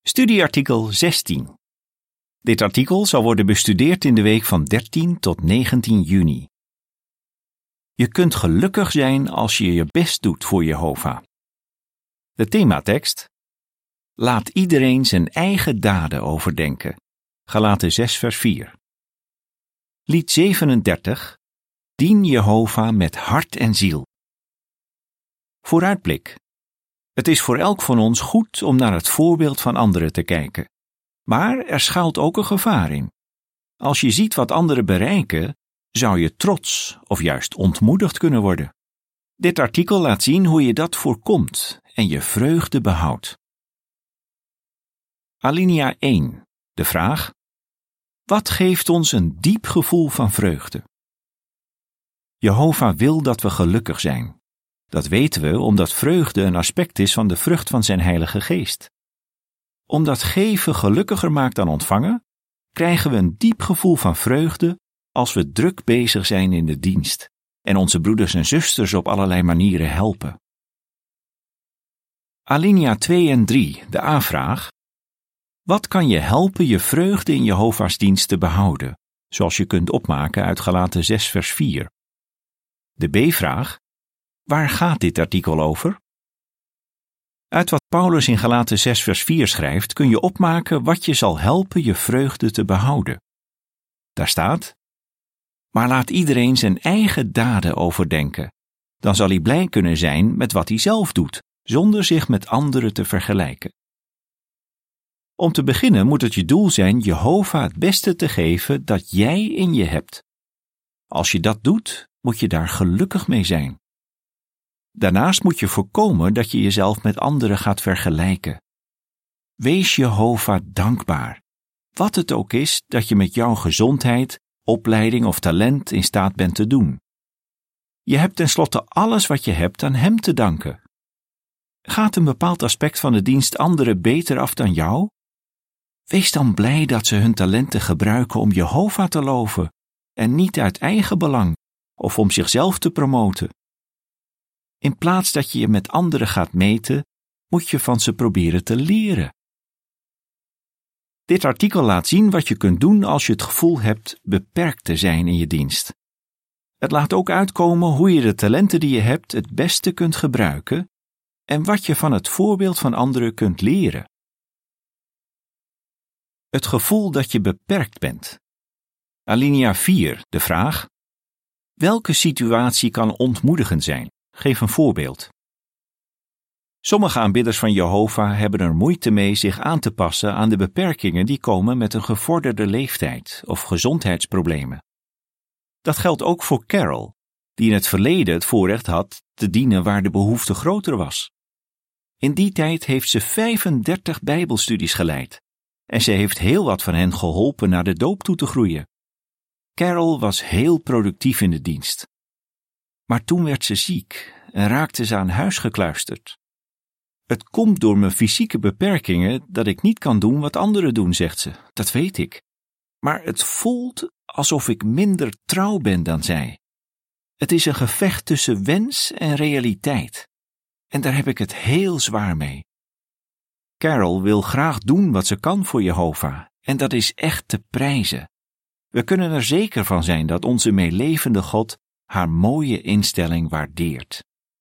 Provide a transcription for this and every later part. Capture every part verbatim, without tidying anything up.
Studieartikel zestien. Dit artikel zal worden bestudeerd in de week van dertien tot negentien juni. Je kunt gelukkig zijn als je je best doet voor Jehovah. De thematekst: laat iedereen zijn eigen daden overdenken. Galaten zes vers vier. Lied zevenendertig. Dien Jehovah met hart en ziel. Vooruitblik. Het is voor elk van ons goed om naar het voorbeeld van anderen te kijken. Maar er schuilt ook een gevaar in. Als je ziet wat anderen bereiken, zou je trots of juist ontmoedigd kunnen worden. Dit artikel laat zien hoe je dat voorkomt en je vreugde behoudt. Alinea één. De vraag: wat geeft ons een diep gevoel van vreugde? Jehovah wil dat we gelukkig zijn. Dat weten we omdat vreugde een aspect is van de vrucht van zijn Heilige Geest. Omdat geven gelukkiger maakt dan ontvangen, krijgen we een diep gevoel van vreugde als we druk bezig zijn in de dienst en onze broeders en zusters op allerlei manieren helpen. Alinea twee en drie, de A-vraag: wat kan je helpen je vreugde in Jehovah's dienst te behouden, zoals je kunt opmaken uit Galaten zes vers vier. De B-vraag: waar gaat dit artikel over? Uit wat Paulus in Galaten zes vers vier schrijft kun je opmaken wat je zal helpen je vreugde te behouden. Daar staat: maar laat iedereen zijn eigen daden overdenken. Dan zal hij blij kunnen zijn met wat hij zelf doet, zonder zich met anderen te vergelijken. Om te beginnen moet het je doel zijn Jehovah het beste te geven dat jij in je hebt. Als je dat doet, moet je daar gelukkig mee zijn. Daarnaast moet je voorkomen dat je jezelf met anderen gaat vergelijken. Wees Jehovah dankbaar, wat het ook is dat je met jouw gezondheid, opleiding of talent in staat bent te doen. Je hebt tenslotte alles wat je hebt aan Hem te danken. Gaat een bepaald aspect van de dienst anderen beter af dan jou? Wees dan blij dat ze hun talenten gebruiken om Jehovah te loven en niet uit eigen belang of om zichzelf te promoten. In plaats dat je je met anderen gaat meten, moet je van ze proberen te leren. Dit artikel laat zien wat je kunt doen als je het gevoel hebt beperkt te zijn in je dienst. Het laat ook uitkomen hoe je de talenten die je hebt het beste kunt gebruiken en wat je van het voorbeeld van anderen kunt leren. Het gevoel dat je beperkt bent. Alinea vier, de vraag: welke situatie kan ontmoedigend zijn? Geef een voorbeeld. Sommige aanbidders van Jehovah hebben er moeite mee zich aan te passen aan de beperkingen die komen met een gevorderde leeftijd of gezondheidsproblemen. Dat geldt ook voor Carol, die in het verleden het voorrecht had te dienen waar de behoefte groter was. In die tijd heeft ze vijfendertig Bijbelstudies geleid en ze heeft heel wat van hen geholpen naar de doop toe te groeien. Carol was heel productief in de dienst. Maar toen werd ze ziek en raakte ze aan huis gekluisterd. Het komt door mijn fysieke beperkingen dat ik niet kan doen wat anderen doen, zegt ze. Dat weet ik. Maar het voelt alsof ik minder trouw ben dan zij. Het is een gevecht tussen wens en realiteit. En daar heb ik het heel zwaar mee. Carol wil graag doen wat ze kan voor Jehovah. En dat is echt te prijzen. We kunnen er zeker van zijn dat onze meelevende God haar mooie instelling waardeert.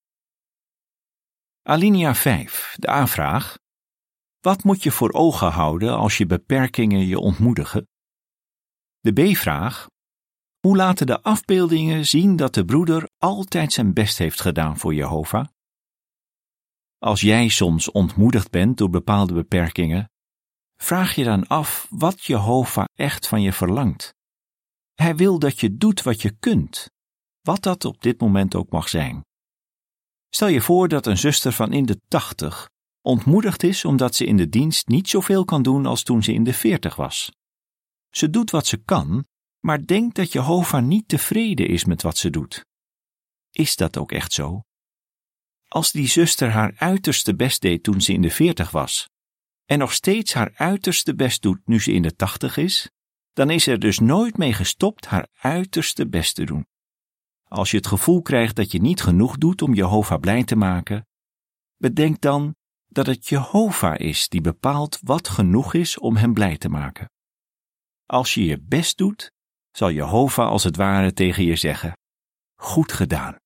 Alinea vijf, de A-vraag: wat moet je voor ogen houden als je beperkingen je ontmoedigen? De B-vraag: hoe laten de afbeeldingen zien dat de broeder altijd zijn best heeft gedaan voor Jehovah? Als jij soms ontmoedigd bent door bepaalde beperkingen, vraag je dan af wat Jehovah echt van je verlangt. Hij wil dat je doet wat je kunt, wat dat op dit moment ook mag zijn. Stel je voor dat een zuster van in de tachtig ontmoedigd is omdat ze in de dienst niet zoveel kan doen als toen ze in de veertig was. Ze doet wat ze kan, maar denkt dat Jehovah niet tevreden is met wat ze doet. Is dat ook echt zo? Als die zuster haar uiterste best deed toen ze in de veertig was, en nog steeds haar uiterste best doet nu ze in de tachtig is, dan is er dus nooit mee gestopt haar uiterste best te doen. Als je het gevoel krijgt dat je niet genoeg doet om Jehovah blij te maken, bedenk dan dat het Jehovah is die bepaalt wat genoeg is om hem blij te maken. Als je je best doet, zal Jehovah als het ware tegen je zeggen: goed gedaan.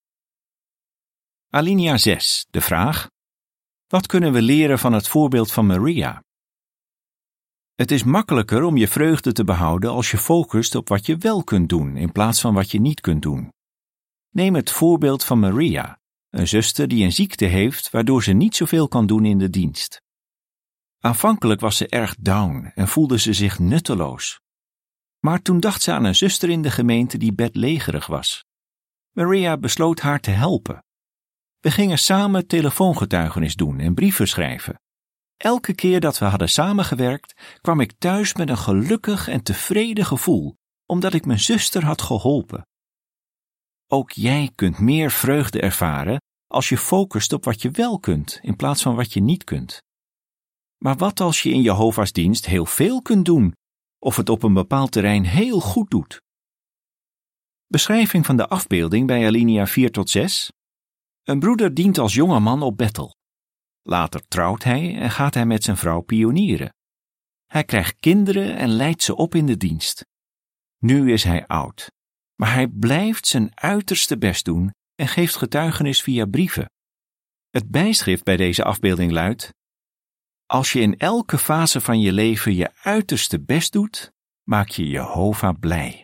Alinea zes, de vraag: wat kunnen we leren van het voorbeeld van Maria? Het is makkelijker om je vreugde te behouden als je focust op wat je wel kunt doen in plaats van wat je niet kunt doen. Neem het voorbeeld van Maria, een zuster die een ziekte heeft waardoor ze niet zoveel kan doen in de dienst. Aanvankelijk was ze erg down en voelde ze zich nutteloos. Maar toen dacht ze aan een zuster in de gemeente die bedlegerig was. Maria besloot haar te helpen. We gingen samen telefoongetuigenis doen en brieven schrijven. Elke keer dat we hadden samengewerkt, kwam ik thuis met een gelukkig en tevreden gevoel, omdat ik mijn zuster had geholpen. Ook jij kunt meer vreugde ervaren als je focust op wat je wel kunt, in plaats van wat je niet kunt. Maar wat als je in Jehovah's dienst heel veel kunt doen, of het op een bepaald terrein heel goed doet? Beschrijving van de afbeelding bij alinea vier tot zes. Een broeder dient als jonge man op Bethel. Later trouwt hij en gaat hij met zijn vrouw pionieren. Hij krijgt kinderen en leidt ze op in de dienst. Nu is hij oud, maar hij blijft zijn uiterste best doen en geeft getuigenis via brieven. Het bijschrift bij deze afbeelding luidt: als je in elke fase van je leven je uiterste best doet, maak je Jehovah blij.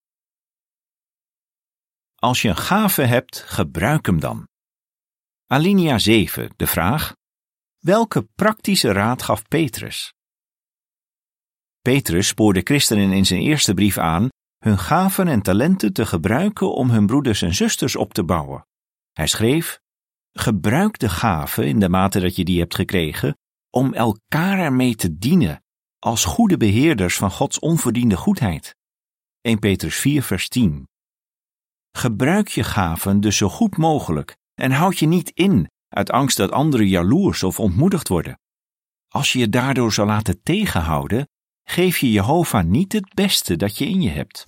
Als je een gave hebt, gebruik hem dan. Alinea zeven, de vraag: welke praktische raad gaf Petrus? Petrus spoorde christenen in zijn eerste brief aan hun gaven en talenten te gebruiken om hun broeders en zusters op te bouwen. Hij schreef: gebruik de gaven in de mate dat je die hebt gekregen, om elkaar ermee te dienen, als goede beheerders van Gods onverdiende goedheid. eerste Petrus vier vers tien. Gebruik je gaven dus zo goed mogelijk en houd je niet in uit angst dat anderen jaloers of ontmoedigd worden. Als je je daardoor zou laten tegenhouden, geef je Jehovah niet het beste dat je in je hebt.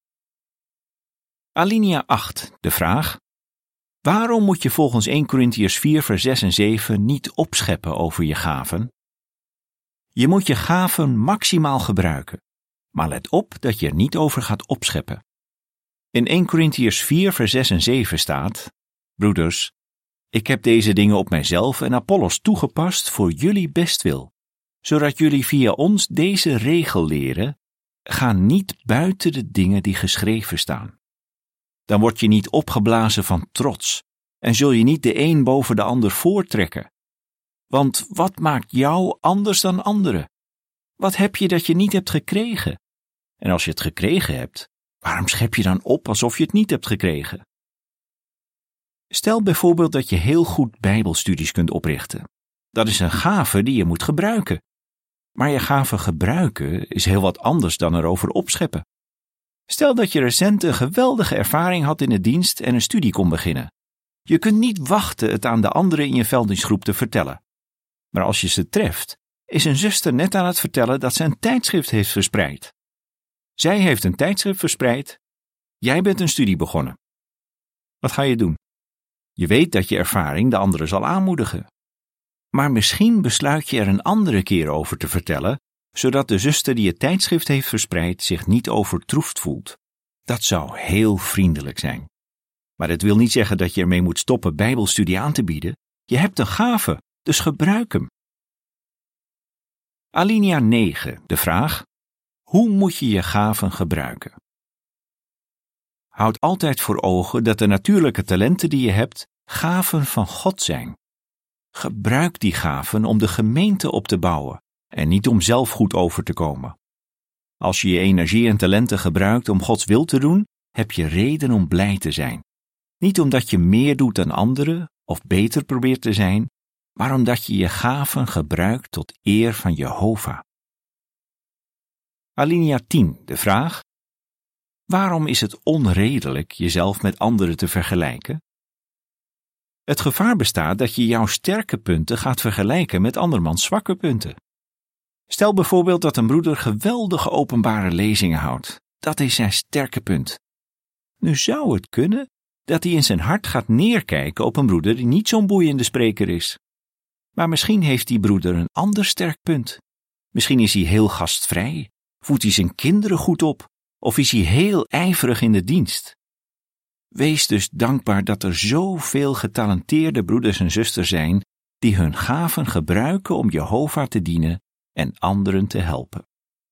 Alinea acht, de vraag: waarom moet je volgens eerste Korintiërs vier vers zes en zeven niet opscheppen over je gaven? Je moet je gaven maximaal gebruiken, maar let op dat je er niet over gaat opscheppen. In eerste Korintiërs vier vers zes en zeven staat: broeders, ik heb deze dingen op mijzelf en Apollos toegepast voor jullie bestwil, zodat jullie via ons deze regel leren: ga niet buiten de dingen die geschreven staan. Dan word je niet opgeblazen van trots en zul je niet de een boven de ander voortrekken. Want wat maakt jou anders dan anderen? Wat heb je dat je niet hebt gekregen? En als je het gekregen hebt, waarom schep je dan op alsof je het niet hebt gekregen? Stel bijvoorbeeld dat je heel goed bijbelstudies kunt oprichten. Dat is een gave die je moet gebruiken. Maar je gave gebruiken is heel wat anders dan erover opscheppen. Stel dat je recent een geweldige ervaring had in de dienst en een studie kon beginnen. Je kunt niet wachten het aan de anderen in je velddienstgroep te vertellen. Maar als je ze treft, is een zuster net aan het vertellen dat ze een tijdschrift heeft verspreid. Zij heeft een tijdschrift verspreid, jij bent een studie begonnen. Wat ga je doen? Je weet dat je ervaring de anderen zal aanmoedigen. Maar misschien besluit je er een andere keer over te vertellen, zodat de zuster die het tijdschrift heeft verspreid zich niet overtroefd voelt. Dat zou heel vriendelijk zijn. Maar het wil niet zeggen dat je ermee moet stoppen bijbelstudie aan te bieden. Je hebt een gave, dus gebruik hem. Alinea negen, de vraag: hoe moet je je gaven gebruiken? Houd altijd voor ogen dat de natuurlijke talenten die je hebt, gaven van God zijn. Gebruik die gaven om de gemeente op te bouwen en niet om zelf goed over te komen. Als je je energie en talenten gebruikt om Gods wil te doen, heb je reden om blij te zijn. Niet omdat je meer doet dan anderen of beter probeert te zijn, maar omdat je je gaven gebruikt tot eer van Jehovah. Alinea tien, de vraag: waarom is het onredelijk jezelf met anderen te vergelijken? Het gevaar bestaat dat je jouw sterke punten gaat vergelijken met andermans zwakke punten. Stel bijvoorbeeld dat een broeder geweldige openbare lezingen houdt. Dat is zijn sterke punt. Nu zou het kunnen dat hij in zijn hart gaat neerkijken op een broeder die niet zo'n boeiende spreker is. Maar misschien heeft die broeder een ander sterk punt. Misschien is hij heel gastvrij, voedt hij zijn kinderen goed op, of is hij heel ijverig in de dienst. Wees dus dankbaar dat er zoveel getalenteerde broeders en zusters zijn die hun gaven gebruiken om Jehovah te dienen en anderen te helpen.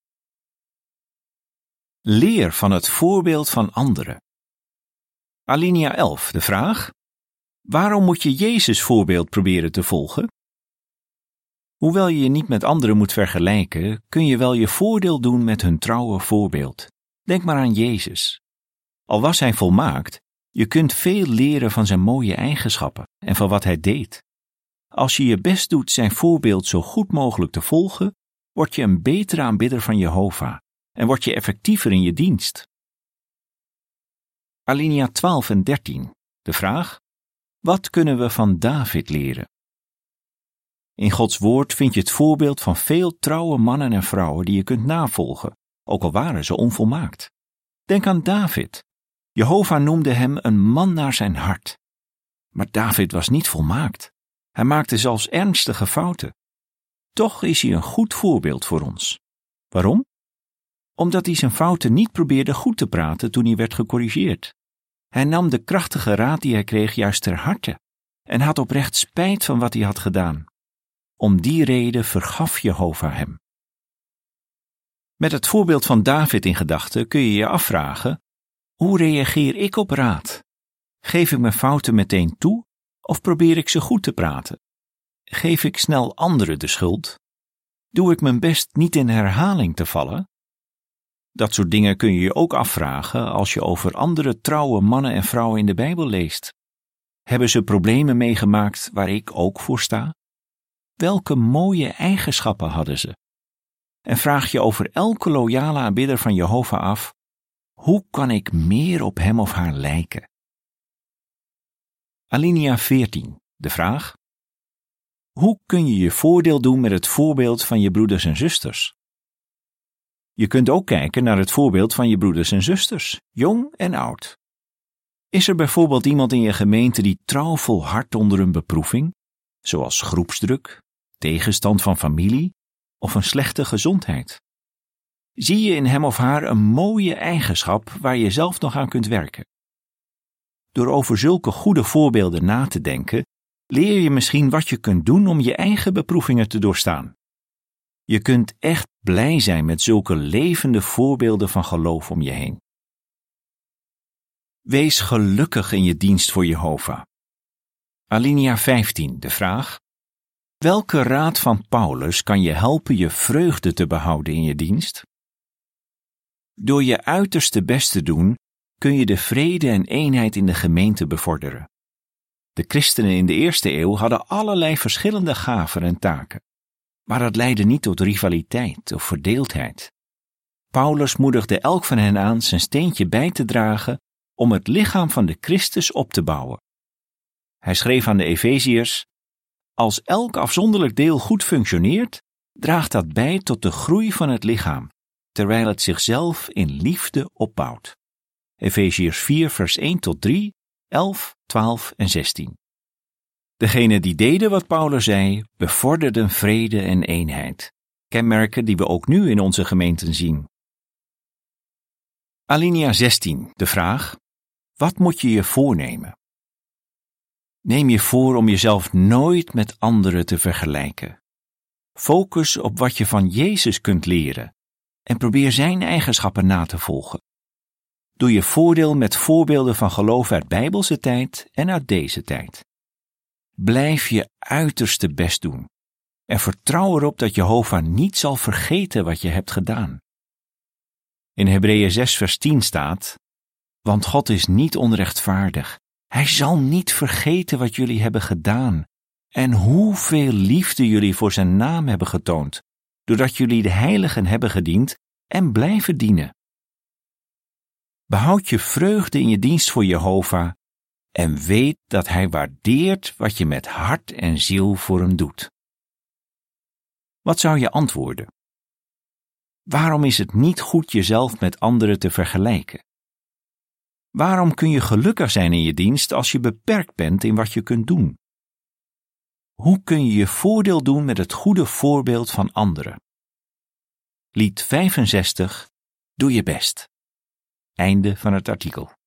Leer van het voorbeeld van anderen. Alinea elf, de vraag: waarom moet je Jezus' voorbeeld proberen te volgen? Hoewel je je niet met anderen moet vergelijken, kun je wel je voordeel doen met hun trouwe voorbeeld. Denk maar aan Jezus. Al was hij volmaakt, je kunt veel leren van zijn mooie eigenschappen en van wat hij deed. Als je je best doet zijn voorbeeld zo goed mogelijk te volgen, word je een betere aanbidder van Jehovah en word je effectiever in je dienst. Alinea twaalf en dertien, de vraag: wat kunnen we van David leren? In Gods woord vind je het voorbeeld van veel trouwe mannen en vrouwen die je kunt navolgen, ook al waren ze onvolmaakt. Denk aan David. Jehovah noemde hem een man naar zijn hart. Maar David was niet volmaakt. Hij maakte zelfs ernstige fouten. Toch is hij een goed voorbeeld voor ons. Waarom? Omdat hij zijn fouten niet probeerde goed te praten toen hij werd gecorrigeerd. Hij nam de krachtige raad die hij kreeg juist ter harte en had oprecht spijt van wat hij had gedaan. Om die reden vergaf Jehovah hem. Met het voorbeeld van David in gedachten kun je je afvragen: hoe reageer ik op raad? Geef ik mijn fouten meteen toe of probeer ik ze goed te praten? Geef ik snel anderen de schuld? Doe ik mijn best niet in herhaling te vallen? Dat soort dingen kun je je ook afvragen als je over andere trouwe mannen en vrouwen in de Bijbel leest. Hebben ze problemen meegemaakt waar ik ook voor sta? Welke mooie eigenschappen hadden ze? En vraag je over elke loyale aanbidder van Jehovah af: hoe kan ik meer op hem of haar lijken? Alinea veertien, de vraag: hoe kun je je voordeel doen met het voorbeeld van je broeders en zusters? Je kunt ook kijken naar het voorbeeld van je broeders en zusters, jong en oud. Is er bijvoorbeeld iemand in je gemeente die trouw volhardt onder een beproeving, zoals groepsdruk, tegenstand van familie of een slechte gezondheid? Zie je in hem of haar een mooie eigenschap waar je zelf nog aan kunt werken? Door over zulke goede voorbeelden na te denken, leer je misschien wat je kunt doen om je eigen beproevingen te doorstaan. Je kunt echt blij zijn met zulke levende voorbeelden van geloof om je heen. Wees gelukkig in je dienst voor Jehovah. Alinea vijftien, de vraag: welke raad van Paulus kan je helpen je vreugde te behouden in je dienst? Door je uiterste best te doen, kun je de vrede en eenheid in de gemeente bevorderen. De christenen in de eerste eeuw hadden allerlei verschillende gaven en taken, maar dat leidde niet tot rivaliteit of verdeeldheid. Paulus moedigde elk van hen aan zijn steentje bij te dragen om het lichaam van de Christus op te bouwen. Hij schreef aan de Efeziërs: als elk afzonderlijk deel goed functioneert, draagt dat bij tot de groei van het lichaam, terwijl het zichzelf in liefde opbouwt. Efeziërs vier vers één tot drie, elf, twaalf en zestien. Degenen die deden wat Paulus zei, bevorderden vrede en eenheid, kenmerken die we ook nu in onze gemeenten zien. Alinea zestien, de vraag: wat moet je je voornemen? Neem je voor om jezelf nooit met anderen te vergelijken. Focus op wat je van Jezus kunt leren en probeer zijn eigenschappen na te volgen. Doe je voordeel met voorbeelden van geloof uit Bijbelse tijd en uit deze tijd. Blijf je uiterste best doen en vertrouw erop dat Jehovah niet zal vergeten wat je hebt gedaan. In Hebreeën zes vers tien staat: want God is niet onrechtvaardig. Hij zal niet vergeten wat jullie hebben gedaan en hoeveel liefde jullie voor zijn naam hebben getoond, doordat jullie de heiligen hebben gediend en blijven dienen. Behoud je vreugde in je dienst voor Jehovah en weet dat hij waardeert wat je met hart en ziel voor hem doet. Wat zou je antwoorden? Waarom is het niet goed jezelf met anderen te vergelijken? Waarom kun je gelukkig zijn in je dienst als je beperkt bent in wat je kunt doen? Hoe kun je je voordeel doen met het goede voorbeeld van anderen? Lied vijfenzestig. Doe je best. Einde van het artikel.